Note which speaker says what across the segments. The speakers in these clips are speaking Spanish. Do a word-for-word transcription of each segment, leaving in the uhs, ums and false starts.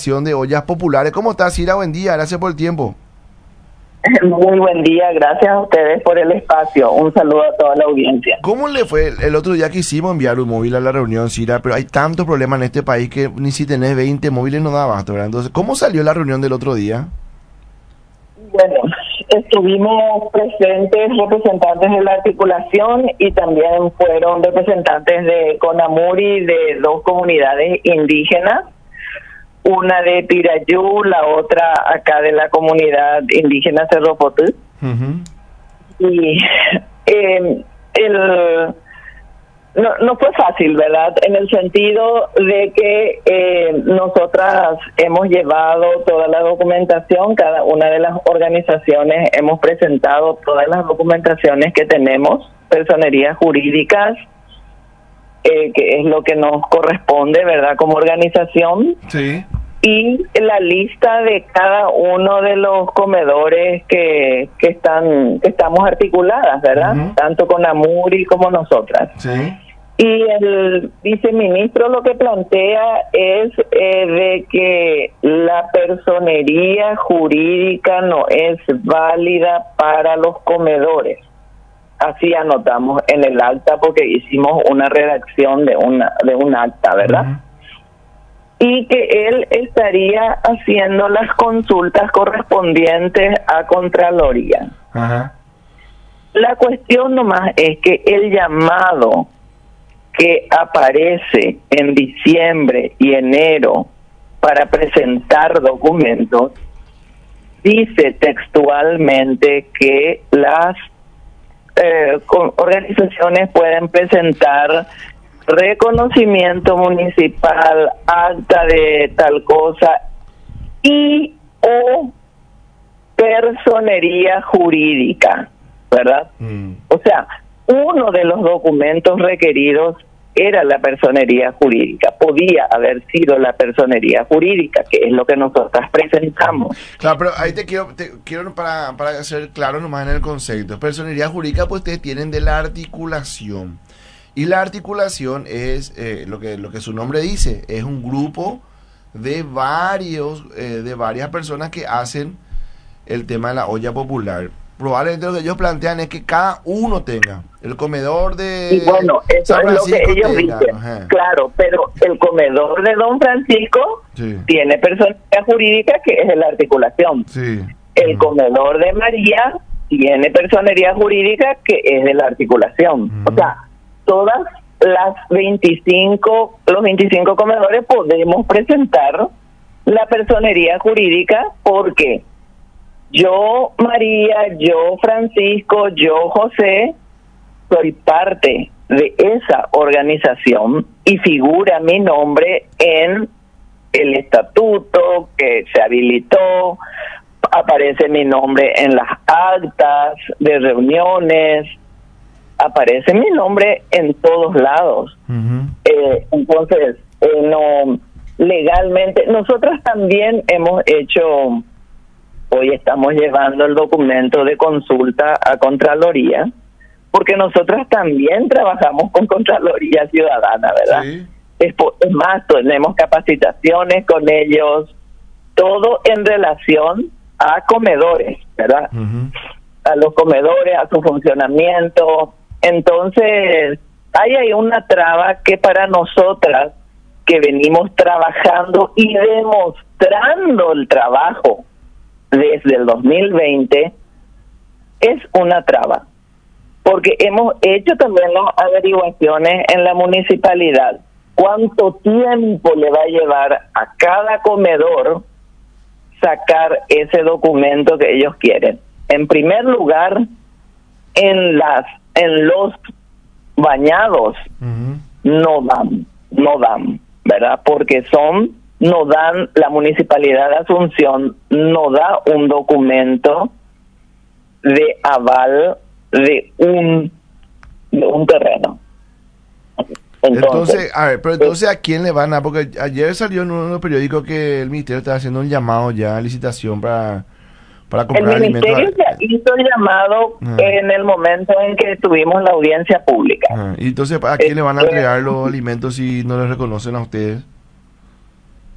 Speaker 1: de ollas populares. ¿Cómo estás, Cira? Buen día, gracias por el tiempo.
Speaker 2: Muy buen día, gracias a ustedes por el espacio. Un saludo a toda la audiencia.
Speaker 1: ¿Cómo le fue el, el otro día que hicimos enviar un móvil a la reunión, Cira? Pero hay tantos problemas en este país que ni si tenés veinte móviles no da abasto, ¿verdad? Entonces, ¿cómo salió la reunión del otro día?
Speaker 2: Bueno, estuvimos presentes representantes de la articulación y también fueron representantes de CONAMURI de dos comunidades indígenas, una de Pirayú, la otra acá de la comunidad indígena Cerro Potú. Uh-huh. Y eh, el no, no fue fácil, ¿verdad? En el sentido de que eh, nosotras hemos llevado toda la documentación, cada una de las organizaciones hemos presentado todas las documentaciones que tenemos, personerías jurídicas, eh, que es lo que nos corresponde, ¿verdad? Como organización.
Speaker 1: Sí.
Speaker 2: Y la lista de cada uno de los comedores que que están que estamos articuladas, ¿verdad? Uh-huh. Tanto con AMURI como nosotras.
Speaker 1: Sí.
Speaker 2: Y el viceministro lo que plantea es eh, de que la personería jurídica no es válida para los comedores. Así anotamos en el acta porque hicimos una redacción de una de un acta, ¿verdad? Uh-huh. Y que él estaría haciendo las consultas correspondientes a Contraloría.
Speaker 1: Ajá.
Speaker 2: La cuestión nomás es que el llamado que aparece en diciembre y enero para presentar documentos dice textualmente que las eh, organizaciones pueden presentar reconocimiento municipal, acta de tal cosa y o personería jurídica, ¿verdad? Mm. O sea, uno de los documentos requeridos era la personería jurídica, podía haber sido la personería jurídica, que es lo que nosotras presentamos.
Speaker 1: Claro, pero ahí te quiero, te quiero para, para ser claro nomás en el concepto. Personería jurídica, pues ustedes tienen de la articulación. Y la articulación es eh, lo que lo que su nombre dice, es un grupo de varios eh, de varias personas que hacen el tema de la olla popular. Probablemente lo que ellos plantean es que cada uno tenga el comedor de
Speaker 2: y bueno, eso
Speaker 1: San Francisco
Speaker 2: es lo que ellos
Speaker 1: tenga,
Speaker 2: dicen.
Speaker 1: Ajá.
Speaker 2: Claro, pero el comedor de Don Francisco sí. tiene personería jurídica que es de la articulación.
Speaker 1: Sí.
Speaker 2: El uh-huh. comedor de María tiene personería jurídica que es de la articulación. Uh-huh. O sea, todas las veinticinco, los veinticinco comedores podemos presentar la personería jurídica porque yo, María, yo, Francisco, yo, José, soy parte de esa organización y figura mi nombre en el estatuto que se habilitó, aparece mi nombre en las actas de reuniones, aparece mi nombre en todos lados. Uh-huh. Eh, entonces, eh, no legalmente, nosotros también hemos hecho, hoy estamos llevando el documento de consulta a Contraloría, porque nosotros también trabajamos con Contraloría Ciudadana, ¿verdad? Sí. Es, es más, tenemos capacitaciones con ellos, todo en relación a comedores, ¿verdad? Uh-huh. A los comedores, a su funcionamiento. Entonces, hay ahí una traba que para nosotras, que venimos trabajando y demostrando el trabajo desde el dos mil veinte, es una traba. Porque hemos hecho también las averiguaciones en la municipalidad. ¿Cuánto tiempo le va a llevar a cada comedor sacar ese documento que ellos quieren? En primer lugar, en las en los bañados uh-huh. no dan, no dan, ¿verdad? Porque son, no dan, la Municipalidad de Asunción no da un documento de aval de un de un terreno.
Speaker 1: Entonces, entonces, a ver, pero entonces ¿a quién le van a? Porque ayer salió en uno de los periódicos que el ministerio está haciendo un llamado ya a licitación para para comprar alimentos.
Speaker 2: El ministerio ya hizo el llamado uh-huh. en el momento en que tuvimos la audiencia pública.
Speaker 1: Uh-huh. Y entonces, ¿a quién eh, le van a entregar eh, los alimentos si no les reconocen a ustedes?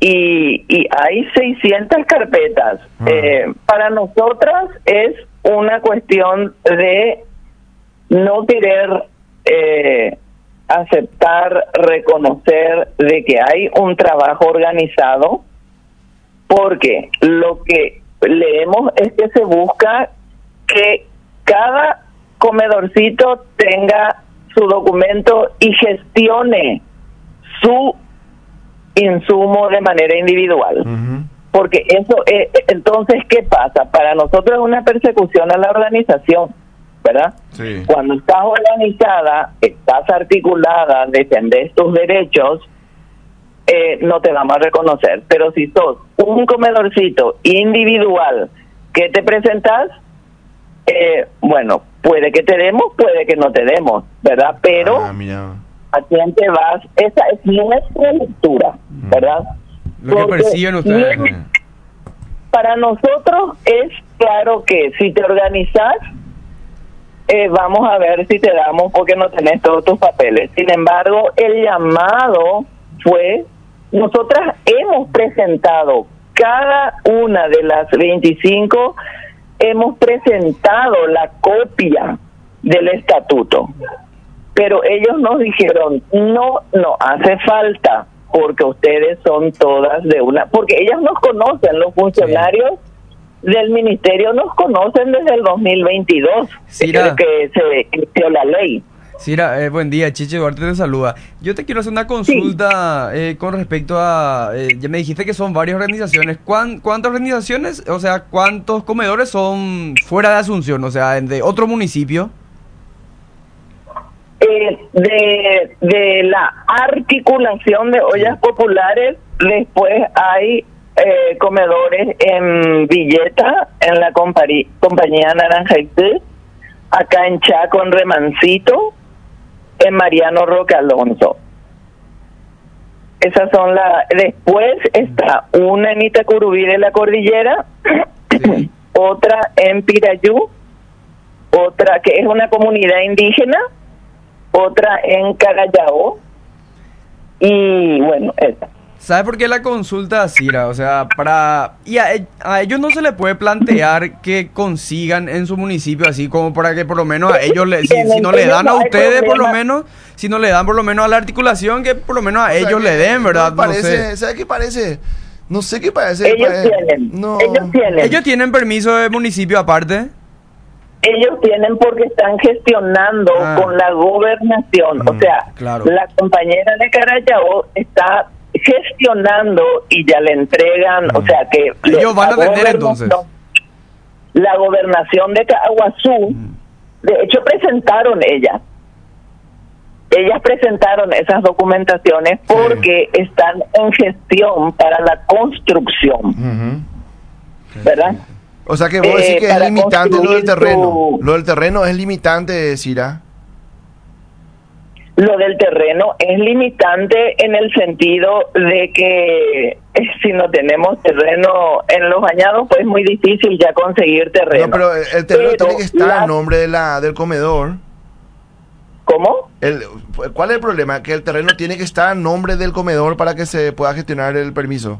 Speaker 2: y, y hay seiscientas carpetas.
Speaker 1: Ah.
Speaker 2: Eh, para nosotras es una cuestión de no querer eh, aceptar, reconocer de que hay un trabajo organizado, porque lo que leemos es que se busca que cada comedorcito tenga su documento y gestione su insumo de manera individual.
Speaker 1: Ujú.
Speaker 2: Porque eso, eh, entonces, ¿qué pasa? Para nosotros es una persecución a la organización, ¿verdad?
Speaker 1: Sí.
Speaker 2: Cuando estás organizada, estás articulada, defendes tus derechos, eh, no te vamos a reconocer. Pero si sos un comedorcito individual que te presentas, eh, bueno, puede que te demos, puede que no te demos, ¿verdad? Pero
Speaker 1: Ah, mira.
Speaker 2: ¿a quién te vas? Esa es nuestra lectura, ¿verdad?
Speaker 3: Lo que
Speaker 2: Porque
Speaker 3: perciben ustedes.
Speaker 2: bien, para nosotros es claro que si te organizas, eh, vamos a ver si te damos porque no tenés todos tus papeles. Sin embargo, el llamado fue, nosotras hemos presentado cada una de las veinticinco, hemos presentado la copia del estatuto, pero ellos nos dijeron, no, no hace falta, porque ustedes son todas de una, porque ellas nos conocen, los funcionarios sí. del ministerio nos conocen desde el dos mil veintidós,
Speaker 3: Cira,
Speaker 2: que se inició la ley.
Speaker 3: Cira, eh, buen día, Chiche Duarte te saluda. Yo te quiero hacer una consulta sí. eh, con respecto a, eh, ya me dijiste que son varias organizaciones. ¿Cuán, ¿Cuántas organizaciones, o sea, cuántos comedores son fuera de Asunción, o sea, de otro municipio?
Speaker 2: Eh, de, de la articulación de ollas populares, después hay eh, comedores en Villeta, en la compari- compañía Naranja y Té, acá en Chaco, en Remancito, en Mariano Roque Alonso. Esas son las... Después está una en Itacurubí de la Cordillera, sí. otra en Pirayú, otra que es una comunidad indígena, otra en Carayao, y bueno, esa.
Speaker 3: ¿Sabe por qué la consulta, Cira? O sea, para... Y a, a ellos no se les puede plantear que consigan en su municipio, así como para que por lo menos a ellos, le, si, si no le dan a ustedes, por lo menos, si no le dan por lo menos a la articulación, que por lo menos a ellos le den, ¿verdad?
Speaker 1: No parece,
Speaker 3: no sé.
Speaker 1: ¿Sabe qué parece? No sé qué parece.
Speaker 2: Ellos
Speaker 1: parece.
Speaker 2: tienen,
Speaker 1: no.
Speaker 2: ellos tienen.
Speaker 3: ¿Ellos tienen permiso de municipio aparte?
Speaker 2: Ellos tienen porque están gestionando ah. con la gobernación, mm, o sea,
Speaker 3: claro.
Speaker 2: la compañera de Carayao está gestionando y ya le entregan, mm. o sea que...
Speaker 3: Ellos van a atender entonces.
Speaker 2: La gobernación de Caguazú, mm. de hecho presentaron ellas, ellas presentaron esas documentaciones porque sí. están en gestión para la construcción,
Speaker 1: uh-huh.
Speaker 2: ¿verdad?
Speaker 1: O sea que vos decís que eh, es limitante lo del terreno. Tu... Lo del terreno es limitante, Cira.
Speaker 2: Lo del terreno es limitante en el sentido de que eh, si no tenemos terreno en los bañados, pues es muy difícil ya conseguir terreno.
Speaker 1: No, pero el terreno
Speaker 2: pero
Speaker 1: tiene que estar
Speaker 2: la...
Speaker 1: a nombre de la, del comedor.
Speaker 2: ¿Cómo?
Speaker 1: El, ¿Cuál es el problema? Que el terreno tiene que estar a nombre del comedor para que se pueda gestionar el permiso.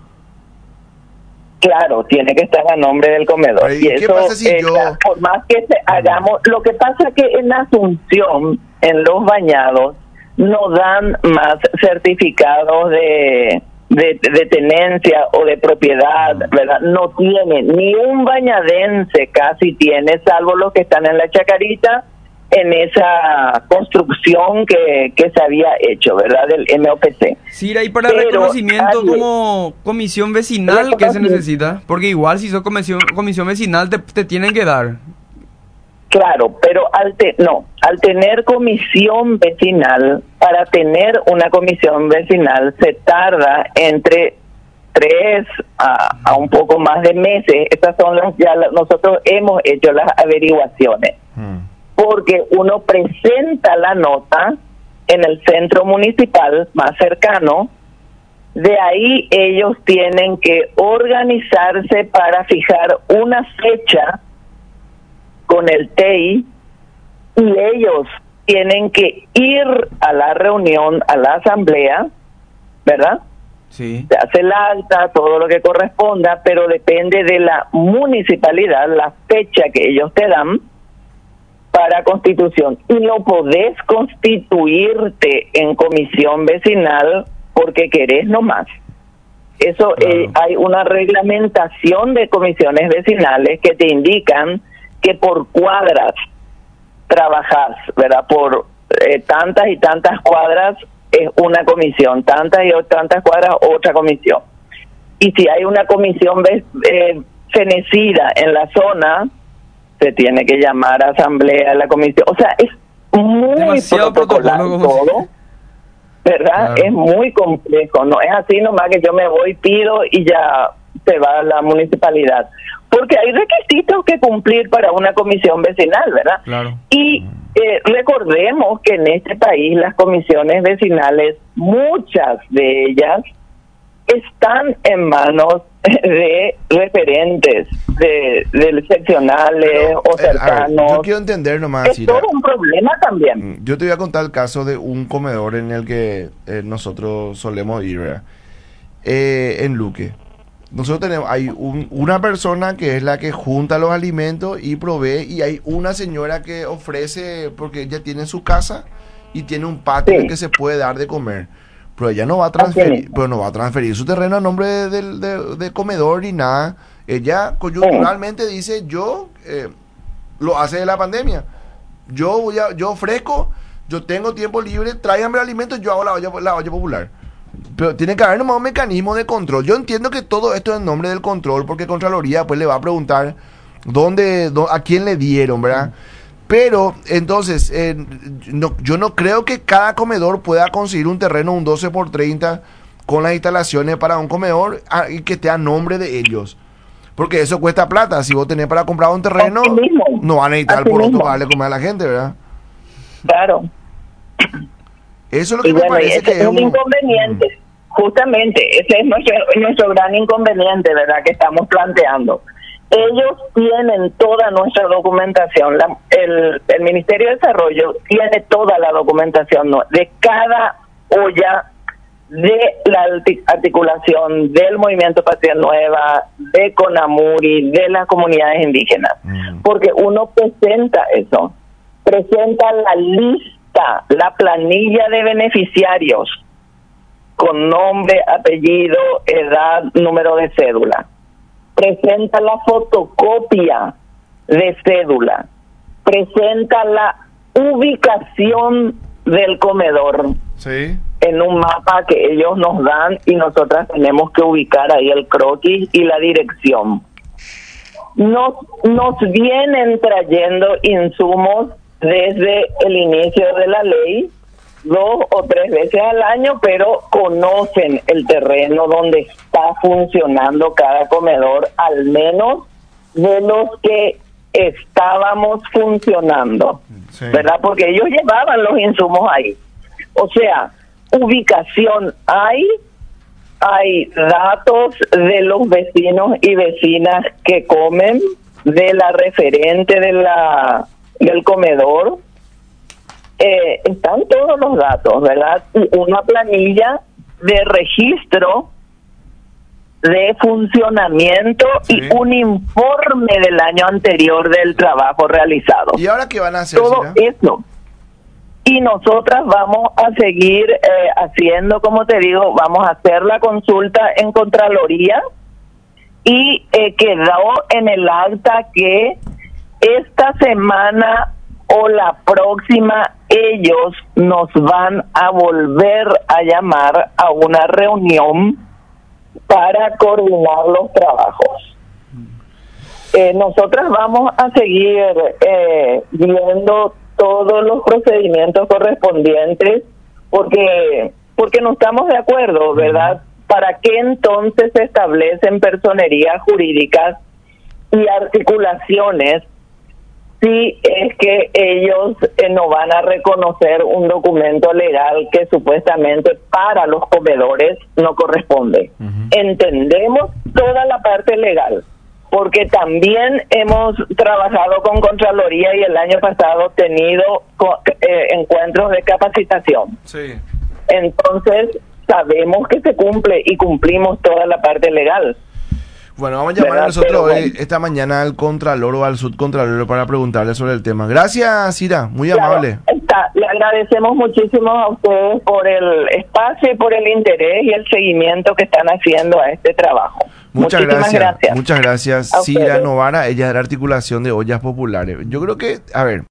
Speaker 2: Claro, tiene que estar a nombre del comedor.
Speaker 1: ¿Y, ¿Y qué
Speaker 2: eso,
Speaker 1: pasa si
Speaker 2: eh,
Speaker 1: yo...?
Speaker 2: Por más que se hagamos... Lo que pasa es que en Asunción, en los bañados, no dan más certificados de, de, de tenencia o de propiedad, ¿verdad? No tiene, ni un bañadense casi tiene, salvo los que están en la Chacarita, en esa construcción que, que se había hecho, ¿verdad? Del M O P C.
Speaker 3: Cira, y para Pero reconocimiento hay, como comisión vecinal, ¿qué se necesita? Porque igual si sos comisión, comisión vecinal te, te tienen que dar.
Speaker 2: Claro, pero al te, no, al tener comisión vecinal, para tener una comisión vecinal se tarda entre tres a, a un poco más de meses. Estas son las, ya la, nosotros hemos hecho las averiguaciones. Hmm. Porque uno presenta la nota en el centro municipal más cercano, de ahí ellos tienen que organizarse para fijar una fecha con el T I y ellos tienen que ir a la reunión, a la asamblea, ¿verdad?
Speaker 3: Sí.
Speaker 2: Se hace el acta, todo lo que corresponda, pero depende de la municipalidad, la fecha que ellos te dan para constitución. Y no podés constituirte en comisión vecinal porque querés nomás. Eso,
Speaker 1: Claro.
Speaker 2: eh, hay una reglamentación de comisiones vecinales que te indican que por cuadras trabajás, ¿verdad? Por eh, tantas y tantas cuadras es una comisión, tantas y tantas cuadras otra comisión. Y si hay una comisión ve- eh, fenecida en la zona, se tiene que llamar a asamblea, a la comisión. O sea, es muy
Speaker 3: Demasiado
Speaker 2: protocolar
Speaker 3: protocolo, como
Speaker 2: todo, ¿verdad?
Speaker 3: Claro.
Speaker 2: Es muy complejo. No es así nomás que yo me voy, pido y ya se va a la municipalidad. Porque hay requisitos que cumplir para una comisión vecinal, ¿verdad?
Speaker 3: Claro.
Speaker 2: Y eh, recordemos que en este país las comisiones vecinales, muchas de ellas, están en manos de referentes, de, de seccionales
Speaker 1: Pero,
Speaker 2: o
Speaker 1: eh, a ver,
Speaker 2: cercanos.
Speaker 1: yo quiero entender nomás,
Speaker 2: Es
Speaker 1: Cira.
Speaker 2: todo un problema también.
Speaker 1: Yo te voy a contar el caso de un comedor en el que eh, nosotros solemos ir, ¿verdad? Eh, en Luque. Nosotros tenemos, hay un- una persona que es la que junta los alimentos y provee, y hay una señora que ofrece, porque ella tiene su casa y tiene un patio
Speaker 2: Sí.
Speaker 1: en el que se puede dar de comer. Pero ella no va a
Speaker 2: Así
Speaker 1: transferir,
Speaker 2: mismo.
Speaker 1: pero no va a transferir su terreno a nombre de, de- de- de comedor ni nada. Ella coyunturalmente dice, yo eh, lo hace de la pandemia. Yo voy a, yo ofrezco, yo tengo tiempo libre, tráiganme alimentos, yo hago la olla, la olla popular. Pero tiene que haber nomás un mecanismo de control. Yo entiendo que todo esto es en nombre del control, porque Contraloría pues le va a preguntar dónde, dó- a quién le dieron, ¿verdad? Pero entonces, eh, no, yo no creo que cada comedor pueda conseguir un terreno, un doce por treinta, con las instalaciones para un comedor ah, y que esté a nombre de ellos. Porque eso cuesta plata. Si vos tenés para comprar un terreno,
Speaker 2: Así mismo.
Speaker 1: no van a necesitar
Speaker 2: Así
Speaker 1: por otro
Speaker 2: mismo.
Speaker 1: para darle comer a la gente, ¿verdad?
Speaker 2: Claro.
Speaker 1: Eso es lo que
Speaker 2: Y
Speaker 1: me
Speaker 2: bueno, y
Speaker 1: parece
Speaker 2: ese
Speaker 1: que
Speaker 2: es
Speaker 1: es
Speaker 2: un
Speaker 1: un...
Speaker 2: inconveniente. Justamente, ese es nuestro, nuestro gran inconveniente, ¿verdad?, que estamos planteando. Ellos tienen toda nuestra documentación. La- el, el Ministerio de Desarrollo tiene toda la documentación, ¿no?, de cada olla, de la arti- articulación del Movimiento Patria Nueva, de CONAMURI, de las comunidades indígenas.
Speaker 1: Mm.
Speaker 2: Porque uno presenta eso, presenta la lista, la planilla de beneficiarios, con nombre, apellido, edad, número de cédula. Presenta la fotocopia de cédula. Presenta la ubicación del comedor
Speaker 1: Sí.
Speaker 2: en un mapa que ellos nos dan y nosotras tenemos que ubicar ahí el croquis y la dirección. Nos, nos vienen trayendo insumos desde el inicio de la ley, dos o tres veces al año, pero conocen el terreno donde está funcionando cada comedor, al menos de los que estábamos funcionando,
Speaker 1: Sí.
Speaker 2: ¿verdad? Porque ellos llevaban los insumos ahí. O sea, ubicación hay, hay datos de los vecinos y vecinas que comen, de la referente de la del comedor. Eh, están todos los datos, ¿verdad? Y una planilla de registro de funcionamiento
Speaker 1: Sí.
Speaker 2: y un informe del año anterior del trabajo realizado.
Speaker 1: ¿Y ahora qué van a hacer,
Speaker 2: Todo
Speaker 1: Cira?
Speaker 2: eso. Y nosotras vamos a seguir eh, haciendo, como te digo, vamos a hacer la consulta en Contraloría y eh, quedó en el acta que esta semana o la próxima ellos nos van a volver a llamar a una reunión para coordinar los trabajos. Eh, nosotras vamos a seguir eh, viendo todos los procedimientos correspondientes porque porque no estamos de acuerdo, ¿verdad? ¿Para qué entonces se establecen personerías jurídicas y articulaciones si es que ellos eh, no van a reconocer un documento legal que supuestamente para los comedores no corresponde?
Speaker 1: Ujú.
Speaker 2: Entendemos toda la parte legal, porque también hemos trabajado con Contraloría y el año pasado tenido co- eh, encuentros de capacitación.
Speaker 1: Sí.
Speaker 2: Entonces, sabemos que se cumple y cumplimos toda la parte legal.
Speaker 1: Bueno, vamos a llamar
Speaker 2: ¿Verdad?
Speaker 1: nosotros
Speaker 2: Pero
Speaker 1: hoy,
Speaker 2: bueno.
Speaker 1: esta mañana al Contralor o al Subcontralor para preguntarle sobre el tema. Gracias, Cira, muy
Speaker 2: Claro,
Speaker 1: amable.
Speaker 2: está. Le agradecemos muchísimo a ustedes por el espacio y por el interés y el seguimiento que están haciendo a este trabajo.
Speaker 1: Muchas
Speaker 2: Muchísimas
Speaker 1: gracias,
Speaker 2: gracias.
Speaker 1: muchas gracias.
Speaker 2: A
Speaker 1: Cira
Speaker 2: ustedes.
Speaker 1: Novara, ella es de la articulación de ollas populares. Yo creo que, a ver,